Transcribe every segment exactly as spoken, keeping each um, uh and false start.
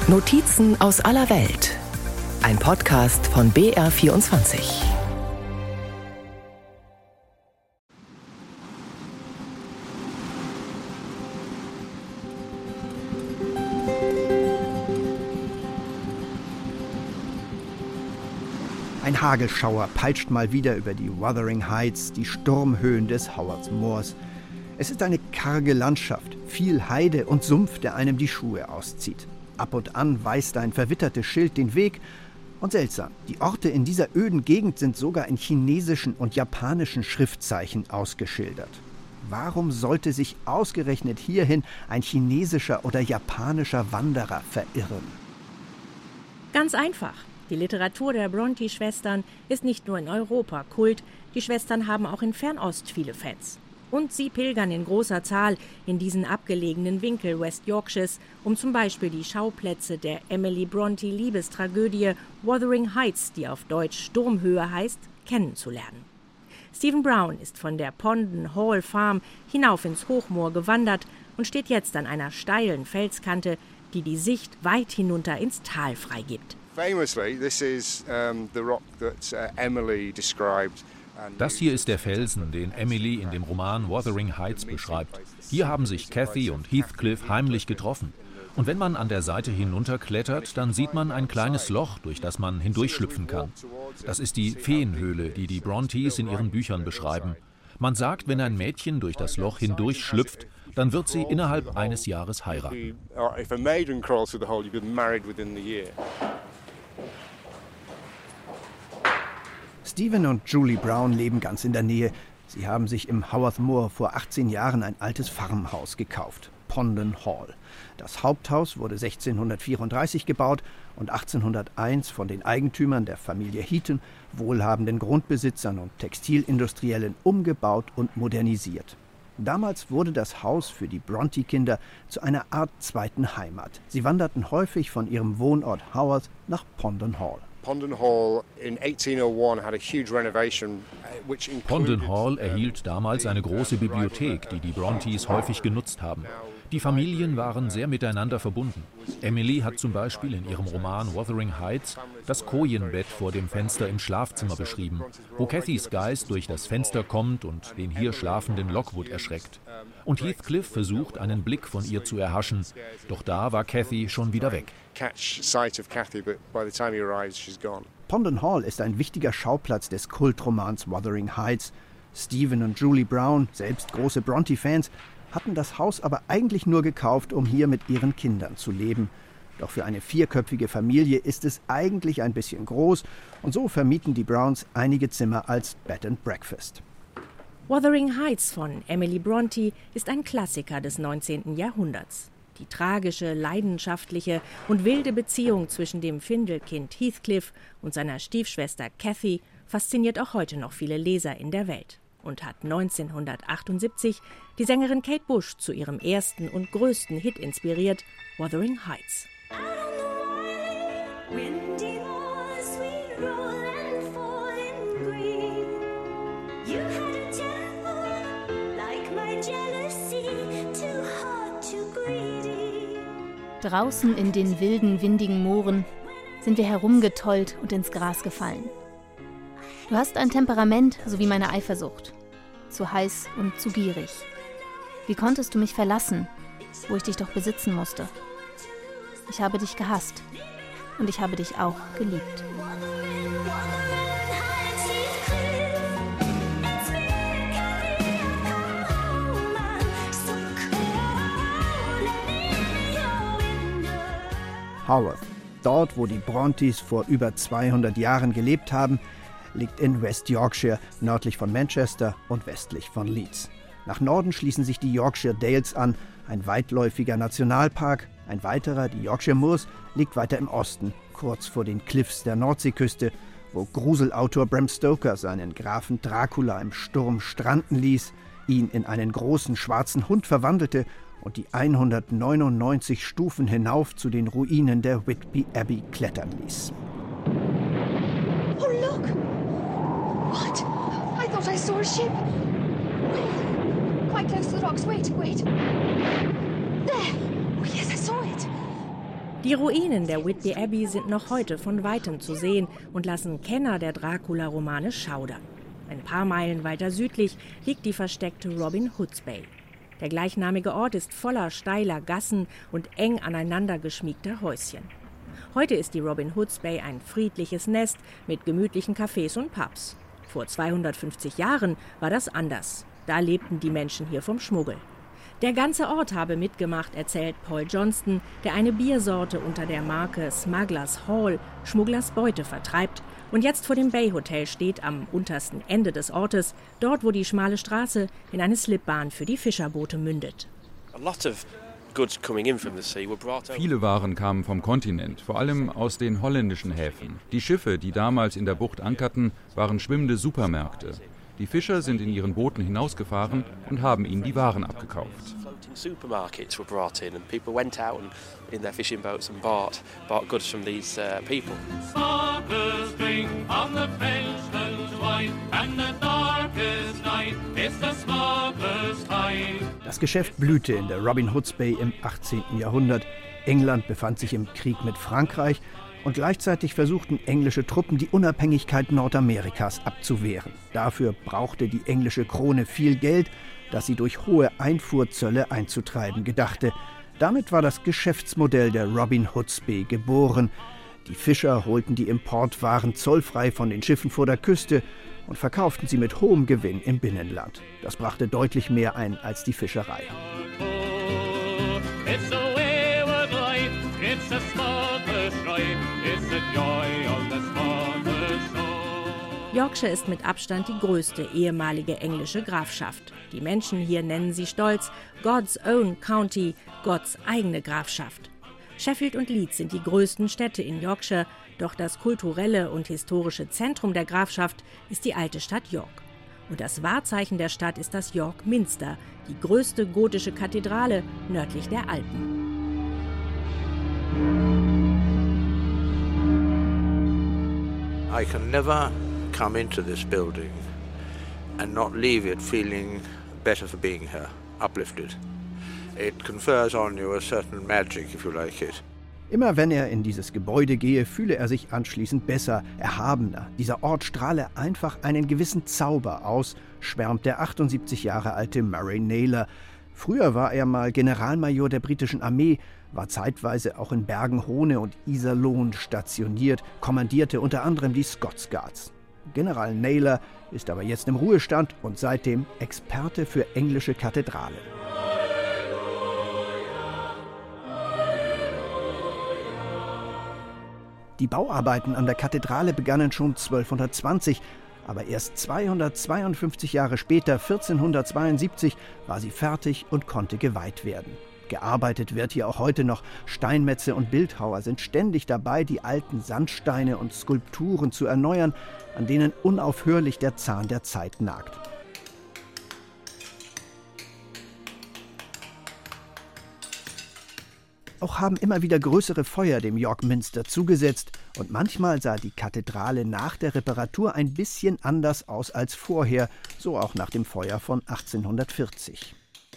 Notizen aus aller Welt. Ein Podcast von B R vierundzwanzig. Ein Hagelschauer peitscht mal wieder über die Wuthering Heights, die Sturmhöhen des Howard Moors. Es ist eine karge Landschaft, viel Heide und Sumpf, der einem die Schuhe auszieht. Ab und an weist ein verwittertes Schild den Weg. Und seltsam, die Orte in dieser öden Gegend sind sogar in chinesischen und japanischen Schriftzeichen ausgeschildert. Warum sollte sich ausgerechnet hierhin ein chinesischer oder japanischer Wanderer verirren? Ganz einfach. Die Literatur der Brontë-Schwestern ist nicht nur in Europa Kult, die Schwestern haben auch in Fernost viele Fans. Und sie pilgern in großer Zahl in diesen abgelegenen Winkel West Yorkshires, um zum Beispiel die Schauplätze der Emily Brontë-Liebestragödie Wuthering Heights, die auf Deutsch Sturmhöhe heißt, kennenzulernen. Stephen Brown ist von der Pondon Hall Farm hinauf ins Hochmoor gewandert und steht jetzt an einer steilen Felskante, die die Sicht weit hinunter ins Tal freigibt. Famously, this is um, the rock that uh, Emily described. Das hier ist der Felsen, den Emily in dem Roman Wuthering Heights beschreibt. Hier haben sich Cathy und Heathcliff heimlich getroffen. Und wenn man an der Seite hinunterklettert, dann sieht man ein kleines Loch, durch das man hindurchschlüpfen kann. Das ist die Feenhöhle, die die Brontës in ihren Büchern beschreiben. Man sagt, wenn ein Mädchen durch das Loch hindurchschlüpft, dann wird sie innerhalb eines Jahres heiraten. Stephen und Julie Brown leben ganz in der Nähe. Sie haben sich im Howard Moor vor achtzehn Jahren ein altes Farmhaus gekauft, Pondon Hall. Das Haupthaus wurde sechzehnhundertvierunddreißig gebaut und achtzehnhunderteins von den Eigentümern der Familie Heaton, wohlhabenden Grundbesitzern und Textilindustriellen, umgebaut und modernisiert. Damals wurde das Haus für die Brontë-Kinder zu einer Art zweiten Heimat. Sie wanderten häufig von ihrem Wohnort Howard nach Pondon Hall. Pondon Hall in eighteen oh one had a huge renovation, which included Pondon Hall erhielt damals eine große Bibliothek, die die Brontës häufig genutzt haben. Die Familien waren sehr miteinander verbunden. Emily hat zum Beispiel in ihrem Roman Wuthering Heights das Kojenbett vor dem Fenster im Schlafzimmer beschrieben, wo Cathys Geist durch das Fenster kommt und den hier schlafenden Lockwood erschreckt. Und Heathcliff versucht, einen Blick von ihr zu erhaschen, doch da war Cathy schon wieder weg. Pondon Hall ist ein wichtiger Schauplatz des Kultromans Wuthering Heights. Stephen und Julie Brown, selbst große Brontë-Fans, hatten das Haus aber eigentlich nur gekauft, um hier mit ihren Kindern zu leben. Doch für eine vierköpfige Familie ist es eigentlich ein bisschen groß und so vermieten die Browns einige Zimmer als Bed and Breakfast. Wuthering Heights von Emily Brontë ist ein Klassiker des neunzehnten Jahrhunderts. Die tragische, leidenschaftliche und wilde Beziehung zwischen dem Findelkind Heathcliff und seiner Stiefschwester Cathy fasziniert auch heute noch viele Leser in der Welt und hat neunzehnhundertachtundsiebzig die Sängerin Kate Bush zu ihrem ersten und größten Hit inspiriert, Wuthering Heights. Draußen in den wilden, windigen Mooren sind wir herumgetollt und ins Gras gefallen. Du hast ein Temperament, so wie meine Eifersucht. Zu heiß und zu gierig. Wie konntest du mich verlassen, wo ich dich doch besitzen musste? Ich habe dich gehasst und ich habe dich auch geliebt. Haworth, dort wo die Brontës vor über zweihundert Jahren gelebt haben, liegt in West Yorkshire, nördlich von Manchester und westlich von Leeds. Nach Norden schließen sich die Yorkshire Dales an, ein weitläufiger Nationalpark. Ein weiterer, die Yorkshire Moors, liegt weiter im Osten, kurz vor den Cliffs der Nordseeküste, wo Gruselautor Bram Stoker seinen Grafen Dracula im Sturm stranden ließ, ihn in einen großen schwarzen Hund verwandelte und die hundertneunundneunzig Stufen hinauf zu den Ruinen der Whitby Abbey klettern ließ. Oh, look! What? I thought I saw a ship. Quite close to the rocks. Wait, wait. There! Oh, yes, I saw it. Die Ruinen der Whitby Abbey sind noch heute von Weitem zu sehen und lassen Kenner der Dracula-Romane schaudern. Ein paar Meilen weiter südlich liegt die versteckte Robin Hood's Bay. Der gleichnamige Ort ist voller steiler Gassen und eng aneinander geschmiegter Häuschen. Heute ist die Robin Hood's Bay ein friedliches Nest mit gemütlichen Cafés und Pubs. Vor zweihundertfünfzig Jahren war das anders. Da lebten die Menschen hier vom Schmuggel. Der ganze Ort habe mitgemacht, erzählt Paul Johnston, der eine Biersorte unter der Marke Smugglers Hall, Schmugglers Beute, vertreibt und jetzt vor dem Bay Hotel steht, am untersten Ende des Ortes, dort wo die schmale Straße in eine Slipbahn für die Fischerboote mündet. Viele Waren kamen vom Kontinent, vor allem aus den holländischen Häfen. Die Schiffe, die damals in der Bucht ankerten, waren schwimmende Supermärkte. Die Fischer sind in ihren Booten hinausgefahren und haben ihnen die Waren abgekauft. Das Geschäft blühte in der Robin Hood's Bay im achtzehnten Jahrhundert. England befand sich im Krieg mit Frankreich und gleichzeitig versuchten englische Truppen, die Unabhängigkeit Nordamerikas abzuwehren. Dafür brauchte die englische Krone viel Geld, das sie durch hohe Einfuhrzölle einzutreiben gedachte. Damit war das Geschäftsmodell der Robin Hood's Bay geboren. Die Fischer holten die Importwaren zollfrei von den Schiffen vor der Küste und verkauften sie mit hohem Gewinn im Binnenland. Das brachte deutlich mehr ein als die Fischerei. Yorkshire ist mit Abstand die größte ehemalige englische Grafschaft. Die Menschen hier nennen sie stolz God's Own County, Gottes eigene Grafschaft. Sheffield und Leeds sind die größten Städte in Yorkshire, doch das kulturelle und historische Zentrum der Grafschaft ist die alte Stadt York. Und das Wahrzeichen der Stadt ist das York Minster, die größte gotische Kathedrale nördlich der Alpen. I can never come into this building and not leave it feeling better for being here, uplifted. It confers on you a certain magic, if you like it. Immer wenn er in dieses Gebäude gehe, fühle er sich anschließend besser, erhabener. Dieser Ort strahle einfach einen gewissen Zauber aus, schwärmt der achtundsiebzig Jahre alte Murray Naylor. Früher war er mal Generalmajor der britischen Armee, war zeitweise auch in Bergen-Hohne und Iserlohn stationiert, kommandierte unter anderem die Scots Guards. General Naylor ist aber jetzt im Ruhestand und seitdem Experte für englische Kathedralen. Die Bauarbeiten an der Kathedrale begannen schon zwölfhundertzwanzig, aber erst zweihundertzweiundfünfzig Jahre später, vierzehnhundertzweiundsiebzig, war sie fertig und konnte geweiht werden. Gearbeitet wird hier auch heute noch. Steinmetze und Bildhauer sind ständig dabei, die alten Sandsteine und Skulpturen zu erneuern, an denen unaufhörlich der Zahn der Zeit nagt. Auch haben immer wieder größere Feuer dem York Minster zugesetzt und manchmal sah die Kathedrale nach der Reparatur ein bisschen anders aus als vorher, so auch nach dem Feuer von achtzehnhundertvierzig.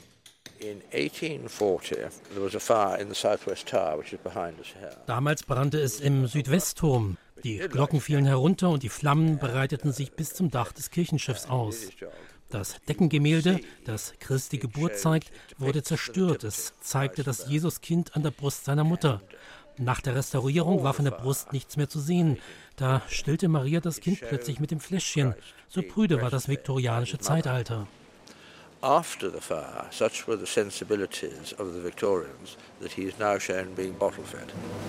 Damals brannte es im Südwestturm. Die Glocken fielen herunter und die Flammen breiteten sich bis zum Dach des Kirchenschiffs aus. Das Deckengemälde, das Christi Geburt zeigt, wurde zerstört. Es zeigte das Jesuskind an der Brust seiner Mutter. Nach der Restaurierung war von der Brust nichts mehr zu sehen. Da stillte Maria das Kind plötzlich mit dem Fläschchen. So prüde war das viktorianische Zeitalter. After the fire, such were the sensibilities of the Victorians that he is now shown being bottle-fed.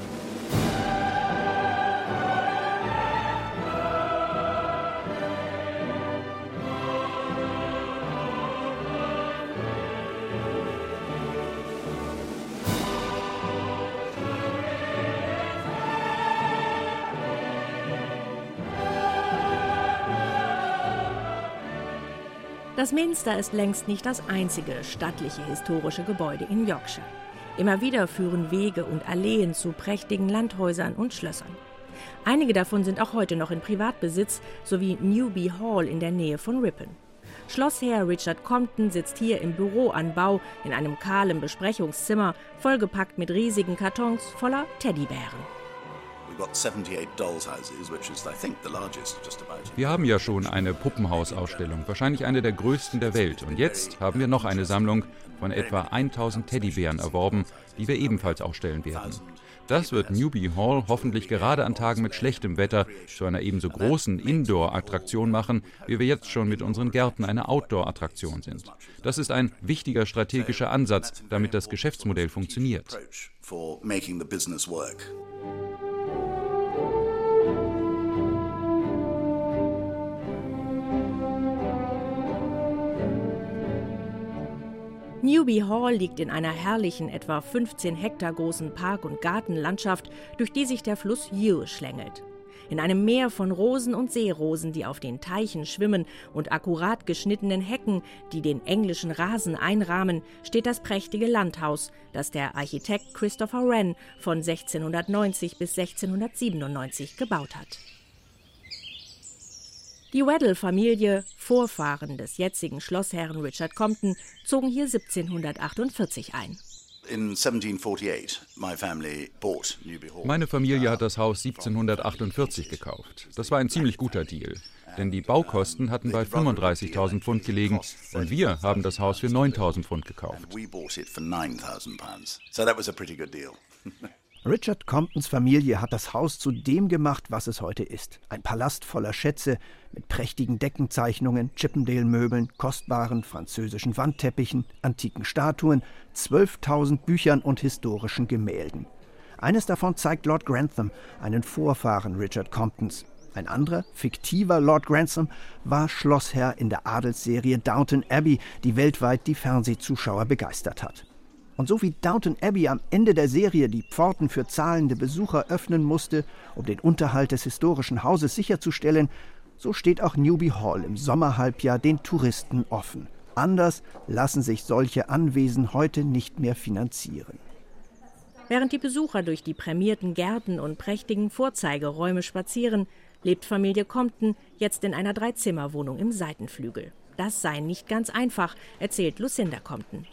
Das Minster ist längst nicht das einzige stattliche historische Gebäude in Yorkshire. Immer wieder führen Wege und Alleen zu prächtigen Landhäusern und Schlössern. Einige davon sind auch heute noch in Privatbesitz, sowie Newby Hall in der Nähe von Ripon. Schlossherr Richard Compton sitzt hier im Büroanbau in einem kahlen Besprechungszimmer, vollgepackt mit riesigen Kartons voller Teddybären. Wir haben ja schon eine Puppenhausausstellung, wahrscheinlich eine der größten der Welt. Und jetzt haben wir noch eine Sammlung von etwa tausend Teddybären erworben, die wir ebenfalls ausstellen werden. Das wird Newby Hall hoffentlich gerade an Tagen mit schlechtem Wetter zu einer ebenso großen Indoor-Attraktion machen, wie wir jetzt schon mit unseren Gärten eine Outdoor-Attraktion sind. Das ist ein wichtiger strategischer Ansatz, damit das Geschäftsmodell funktioniert. Newby Hall liegt in einer herrlichen, etwa fünfzehn Hektar großen Park- und Gartenlandschaft, durch die sich der Fluss Yeo schlängelt. In einem Meer von Rosen und Seerosen, die auf den Teichen schwimmen, und akkurat geschnittenen Hecken, die den englischen Rasen einrahmen, steht das prächtige Landhaus, das der Architekt Christopher Wren von sechzehnhundertneunzig bis sechzehnhundertsiebenundneunzig gebaut hat. Die Weddell-Familie, Vorfahren des jetzigen Schlossherren Richard Compton, zogen hier siebzehnhundertachtundvierzig ein. Meine Familie hat das Haus siebzehnhundertachtundvierzig gekauft. Das war ein ziemlich guter Deal, denn die Baukosten hatten bei fünfunddreißigtausend Pfund gelegen und wir haben das Haus für neuntausend Pfund gekauft. Richard Comptons Familie hat das Haus zu dem gemacht, was es heute ist. Ein Palast voller Schätze mit prächtigen Deckenzeichnungen, Chippendale-Möbeln, kostbaren französischen Wandteppichen, antiken Statuen, zwölftausend Büchern und historischen Gemälden. Eines davon zeigt Lord Grantham, einen Vorfahren Richard Comptons. Ein anderer, fiktiver Lord Grantham, war Schlossherr in der Adelsserie Downton Abbey, die weltweit die Fernsehzuschauer begeistert hat. Und so wie Downton Abbey am Ende der Serie die Pforten für zahlende Besucher öffnen musste, um den Unterhalt des historischen Hauses sicherzustellen, so steht auch Newby Hall im Sommerhalbjahr den Touristen offen. Anders lassen sich solche Anwesen heute nicht mehr finanzieren. Während die Besucher durch die prämierten Gärten und prächtigen Vorzeigeräume spazieren, lebt Familie Compton jetzt in einer Dreizimmerwohnung im Seitenflügel. Das sei nicht ganz einfach, erzählt Lucinda Compton.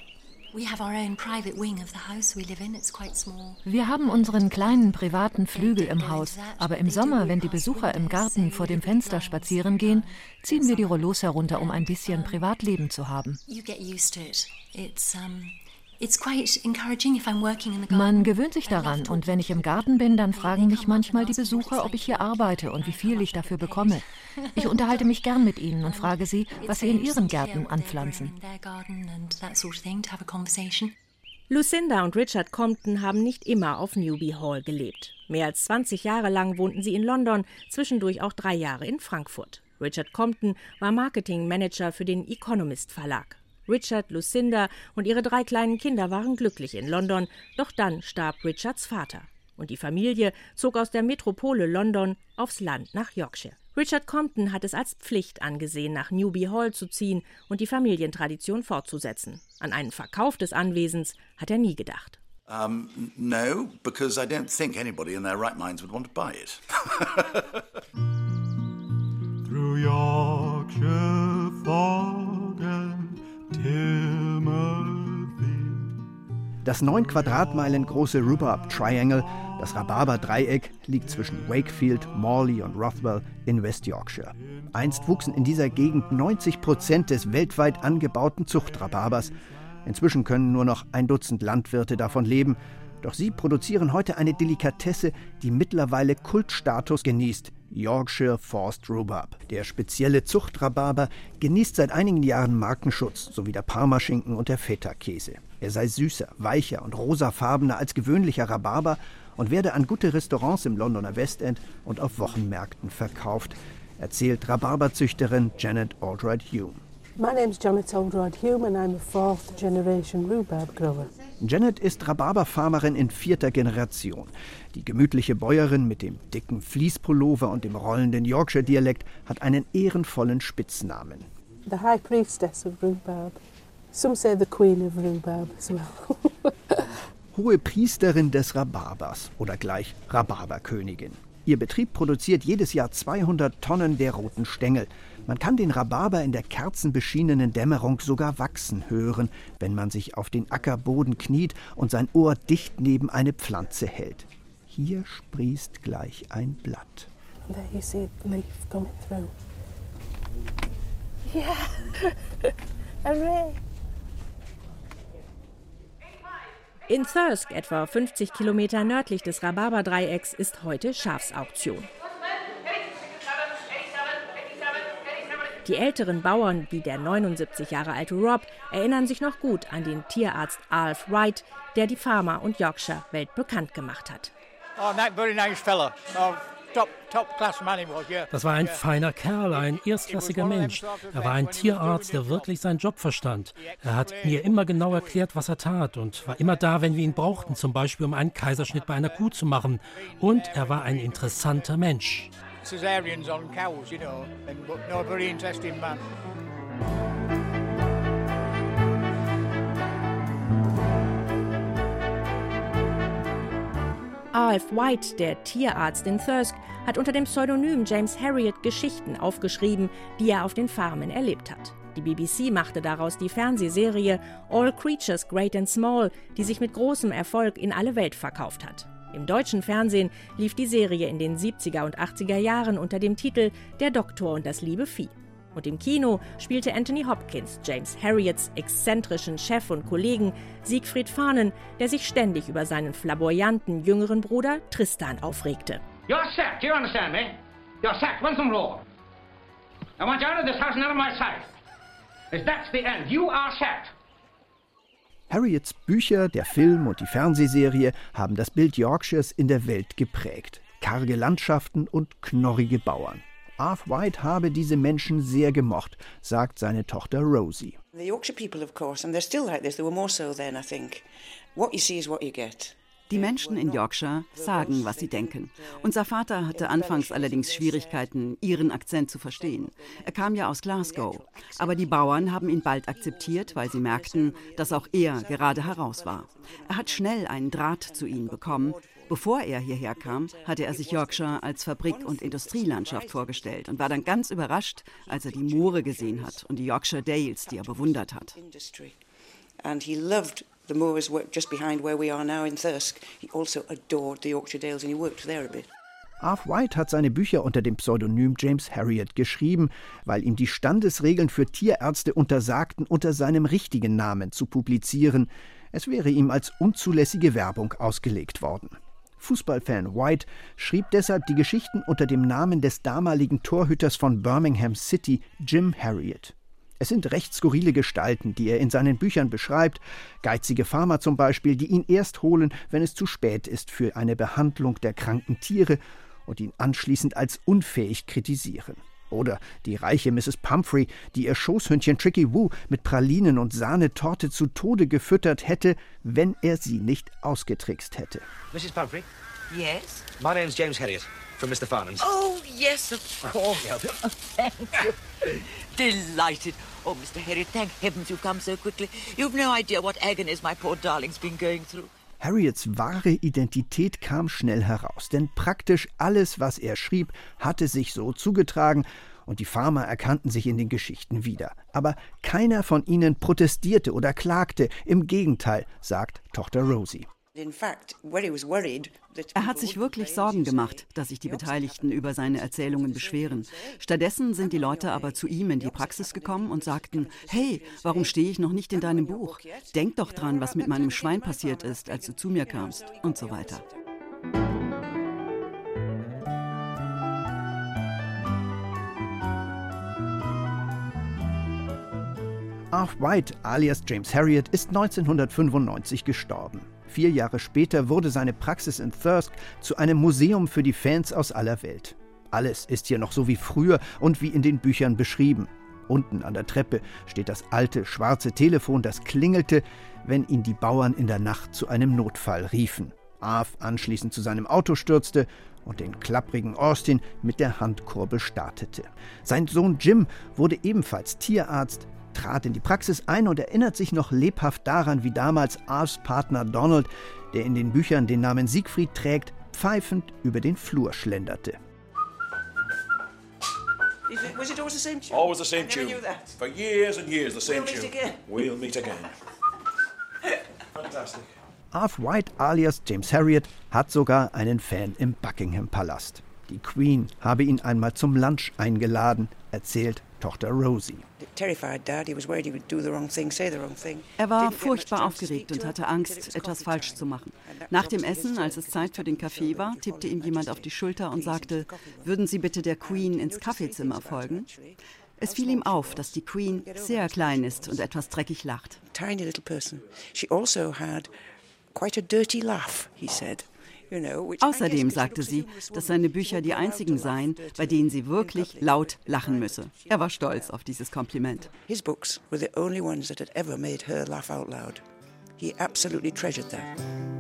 Wir haben unseren kleinen privaten Flügel im Haus, aber im Sommer, wenn die Besucher im Garten vor dem Fenster spazieren gehen, ziehen wir die Rollos herunter, um ein bisschen Privatleben zu haben. Man gewöhnt sich daran und wenn ich im Garten bin, dann fragen mich manchmal die Besucher, ob ich hier arbeite und wie viel ich dafür bekomme. Ich unterhalte mich gern mit ihnen und frage sie, was sie in ihren Gärten anpflanzen. Lucinda und Richard Compton haben nicht immer auf Newby Hall gelebt. Mehr als zwanzig Jahre lang wohnten sie in London, zwischendurch auch drei Jahre in Frankfurt. Richard Compton war Marketingmanager für den Economist Verlag. Richard, Lucinda und ihre drei kleinen Kinder waren glücklich in London, doch dann starb Richards Vater. Und die Familie zog aus der Metropole London aufs Land nach Yorkshire. Richard Compton hat es als Pflicht angesehen, nach Newby Hall zu ziehen und die Familientradition fortzusetzen. An einen Verkauf des Anwesens hat er nie gedacht. Um, no, because I don't think anybody in their right minds would want to buy it. Through Yorkshire fog and Das neun Quadratmeilen große Rhubarb Triangle, das Rhabarber-Dreieck, liegt zwischen Wakefield, Morley und Rothwell in West Yorkshire. Einst wuchsen in dieser Gegend neunzig Prozent des weltweit angebauten Zuchtrhabarbers. Inzwischen können nur noch ein Dutzend Landwirte davon leben. Doch sie produzieren heute eine Delikatesse, die mittlerweile Kultstatus genießt: Yorkshire Forced Rhubarb. Der spezielle Zuchtrhabarber genießt seit einigen Jahren Markenschutz, sowie der Parmaschinken und der Feta-Käse. Er sei süßer, weicher und rosafarbener als gewöhnlicher Rhabarber und werde an gute Restaurants im Londoner Westend und auf Wochenmärkten verkauft, erzählt Rhabarberzüchterin Janet Aldroyd-Hume. My name is Janet Aldroyd-Hume and I'm a fourth generation rhubarb grower. Janet ist Rhabarberfarmerin in vierter Generation. Die gemütliche Bäuerin mit dem dicken Fließpullover und dem rollenden Yorkshire-Dialekt hat einen ehrenvollen Spitznamen. The High Priestess of Rhubarb. Some say the Queen of Rhubarb as well. Hohe Priesterin des Rhabarbers oder gleich Rhabarberkönigin. Ihr Betrieb produziert jedes Jahr zweihundert Tonnen der roten Stängel. Man kann den Rhabarber in der kerzenbeschienenen Dämmerung sogar wachsen hören, wenn man sich auf den Ackerboden kniet und sein Ohr dicht neben eine Pflanze hält. Hier sprießt gleich ein Blatt. There you see the leaf coming through. Yeah. Hooray. In Thirsk, etwa fünfzig Kilometer nördlich des Rhabarberdreiecks, ist heute Schafsauktion. Die älteren Bauern, wie der neunundsiebzig Jahre alte Rob, erinnern sich noch gut an den Tierarzt Alf White, der die Farmer und Yorkshire weltbekannt gemacht hat. Oh, that very nice fella. Oh, top, top class man he was, yeah. Das war ein feiner Kerl, ein erstklassiger Mensch. Er war ein Tierarzt, der wirklich seinen Job verstand. Er hat mir immer genau erklärt, was er tat und war immer da, wenn wir ihn brauchten, zum Beispiel um einen Kaiserschnitt bei einer Kuh zu machen. Und er war ein interessanter Mensch. Caesareans on cows, you know, and no, a very interesting man. Alf White, der Tierarzt in Thirsk, hat unter dem Pseudonym James Herriot Geschichten aufgeschrieben, die er auf den Farmen erlebt hat. Die B B C machte daraus die Fernsehserie All Creatures Great and Small, die sich mit großem Erfolg in alle Welt verkauft hat. Im deutschen Fernsehen lief die Serie in den siebziger und achtziger Jahren unter dem Titel Der Doktor und das liebe Vieh. Und im Kino spielte Anthony Hopkins James Herriots exzentrischen Chef und Kollegen Siegfried Farnen, der sich ständig über seinen flamboyanten jüngeren Bruder Tristan aufregte. You're sacked, you understand me? You're sacked once and for all. I want you out of this house and out of my sight. If that's the end, you are sacked. Herriots Bücher, der Film und die Fernsehserie haben das Bild Yorkshires in der Welt geprägt. Karge Landschaften und knorrige Bauern. Alf White habe diese Menschen sehr gemocht, sagt seine Tochter Rosie. The Yorkshire people, of course, and they're still like this. They were more so then, I think. What you see is what you get. Die Menschen in Yorkshire sagen, was sie denken. Unser Vater hatte anfangs allerdings Schwierigkeiten, ihren Akzent zu verstehen. Er kam ja aus Glasgow. Aber die Bauern haben ihn bald akzeptiert, weil sie merkten, dass auch er gerade heraus war. Er hat schnell einen Draht zu ihnen bekommen. Bevor er hierher kam, hatte er sich Yorkshire als Fabrik- und Industrielandschaft vorgestellt und war dann ganz überrascht, als er die Moore gesehen hat und die Yorkshire Dales, die er bewundert hat. And he loved the moors just behind where we are now in Thirsk. He also adored the Yorkshire Dales and he worked there a bit. Alf White hat seine Bücher unter dem Pseudonym James Herriot geschrieben, weil ihm die Standesregeln für Tierärzte untersagten, unter seinem richtigen Namen zu publizieren. Es wäre ihm als unzulässige Werbung ausgelegt worden. Fußballfan White schrieb deshalb die Geschichten unter dem Namen des damaligen Torhüters von Birmingham City, Jim Herriot. Es sind recht skurrile Gestalten, die er in seinen Büchern beschreibt, geizige Farmer zum Beispiel, die ihn erst holen, wenn es zu spät ist für eine Behandlung der kranken Tiere und ihn anschließend als unfähig kritisieren. Oder die reiche Misses Pumphrey, die ihr Schoßhündchen Tricky Woo mit Pralinen und Sahnetorte zu Tode gefüttert hätte, wenn er sie nicht ausgetrickst hätte. Missus Pumphrey? Yes? My name's James Herriot, from Mister Farnham's. Oh, yes, of course. Oh, thank you. Delighted. Oh, Mister Herriot, thank heavens you've come so quickly. You've no idea what agonies my poor darling's been going through. Herriots wahre Identität kam schnell heraus, denn praktisch alles, was er schrieb, hatte sich so zugetragen und die Farmer erkannten sich in den Geschichten wieder. Aber keiner von ihnen protestierte oder klagte, im Gegenteil, sagt Tochter Rosie. Er hat sich wirklich Sorgen gemacht, dass sich die Beteiligten über seine Erzählungen beschweren. Stattdessen sind die Leute aber zu ihm in die Praxis gekommen und sagten, hey, warum stehe ich noch nicht in deinem Buch? Denk doch dran, was mit meinem Schwein passiert ist, als du zu mir kamst und so weiter. Alf White alias James Herriot ist neunzehnhundertfünfundneunzig gestorben. Vier Jahre später wurde seine Praxis in Thirsk zu einem Museum für die Fans aus aller Welt. Alles ist hier noch so wie früher und wie in den Büchern beschrieben. Unten an der Treppe steht das alte, schwarze Telefon, das klingelte, wenn ihn die Bauern in der Nacht zu einem Notfall riefen. Alf anschließend zu seinem Auto stürzte und den klapprigen Austin mit der Handkurbel startete. Sein Sohn Jim wurde ebenfalls Tierarzt, trat in die Praxis ein und erinnert sich noch lebhaft daran, wie damals Alfs Partner Donald, der in den Büchern den Namen Siegfried trägt, pfeifend über den Flur schlenderte. Was it always the same tune? Always the same I never tune. knew that. For years and years, the same We'll tune. meet again. We'll meet again. Fantastic. Arthur White alias James Herriot hat sogar einen Fan im Buckingham-Palast. Die Queen habe ihn einmal zum Lunch eingeladen, erzählt Tochter Rosie. Er war furchtbar aufgeregt und hatte Angst, etwas falsch zu machen. Nach dem Essen, als es Zeit für den Kaffee war, tippte ihm jemand auf die Schulter und sagte, würden Sie bitte der Queen ins Kaffeezimmer folgen? Es fiel ihm auf, dass die Queen sehr klein ist und etwas dreckig lacht. Tiny little person. She also had quite a dirty laugh, he said. Außerdem sagte sie, dass seine Bücher die einzigen seien, bei denen sie wirklich laut lachen müsse. Er war stolz auf dieses Kompliment. His books were the only ones that had ever made her laugh out loud. He absolutely treasured that.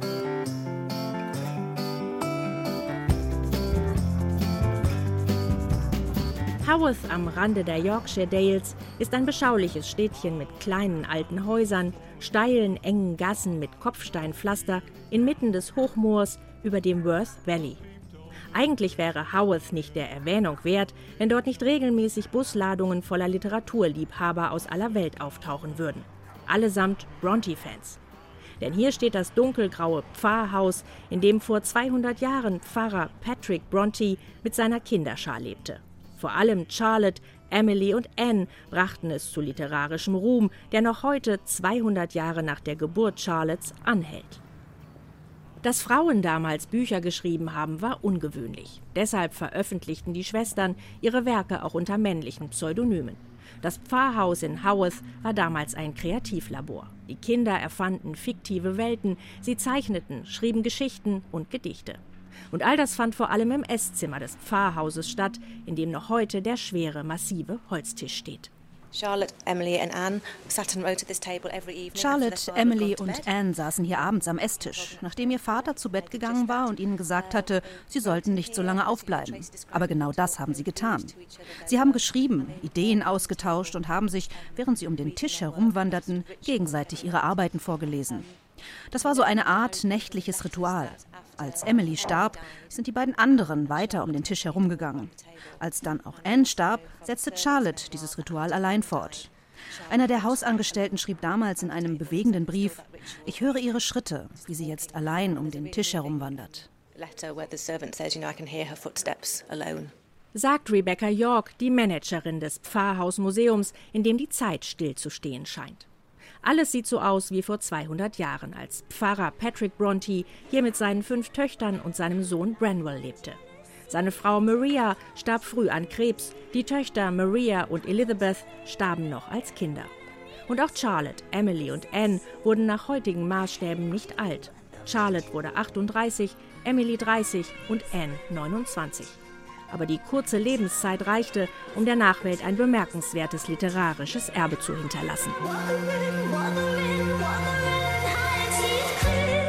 Haworth am Rande der Yorkshire Dales ist ein beschauliches Städtchen mit kleinen alten Häusern, steilen, engen Gassen mit Kopfsteinpflaster inmitten des Hochmoors über dem Worth Valley. Eigentlich wäre Haworth nicht der Erwähnung wert, wenn dort nicht regelmäßig Busladungen voller Literaturliebhaber aus aller Welt auftauchen würden. Allesamt Brontë-Fans. Denn hier steht das dunkelgraue Pfarrhaus, in dem vor zweihundert Jahren Pfarrer Patrick Brontë mit seiner Kinderschar lebte. Vor allem Charlotte, Emily und Anne brachten es zu literarischem Ruhm, der noch heute, zweihundert Jahre nach der Geburt Charlottes, anhält. Dass Frauen damals Bücher geschrieben haben, war ungewöhnlich. Deshalb veröffentlichten die Schwestern ihre Werke auch unter männlichen Pseudonymen. Das Pfarrhaus in Haworth war damals ein Kreativlabor. Die Kinder erfanden fiktive Welten, sie zeichneten, schrieben Geschichten und Gedichte. Und all das fand vor allem im Esszimmer des Pfarrhauses statt, in dem noch heute der schwere, massive Holztisch steht. Charlotte, Emily and Anne sat and wrote at this table every evening. Charlotte, Emily und Anne saßen hier abends am Esstisch, nachdem ihr Vater zu Bett gegangen war und ihnen gesagt hatte, sie sollten nicht so lange aufbleiben. Aber genau das haben sie getan. Sie haben geschrieben, Ideen ausgetauscht und haben sich, während sie um den Tisch herumwanderten, gegenseitig ihre Arbeiten vorgelesen. Das war so eine Art nächtliches Ritual. Als Emily starb, sind die beiden anderen weiter um den Tisch herumgegangen. Als dann auch Anne starb, setzte Charlotte dieses Ritual allein fort. Einer der Hausangestellten schrieb damals in einem bewegenden Brief, ich höre ihre Schritte, wie sie jetzt allein um den Tisch herumwandert. Sagt Rebecca York, die Managerin des Pfarrhausmuseums, in dem die Zeit stillzustehen scheint. Alles sieht so aus wie vor zweihundert Jahren, als Pfarrer Patrick Brontë hier mit seinen fünf Töchtern und seinem Sohn Branwell lebte. Seine Frau Maria starb früh an Krebs, die Töchter Maria und Elizabeth starben noch als Kinder. Und auch Charlotte, Emily und Anne wurden nach heutigen Maßstäben nicht alt. Charlotte wurde achtunddreißig, Emily dreißig und Anne neunundzwanzig. Aber die kurze Lebenszeit reichte, um der Nachwelt ein bemerkenswertes literarisches Erbe zu hinterlassen. Wobbling, wobbling, wobbling, high teeth clear.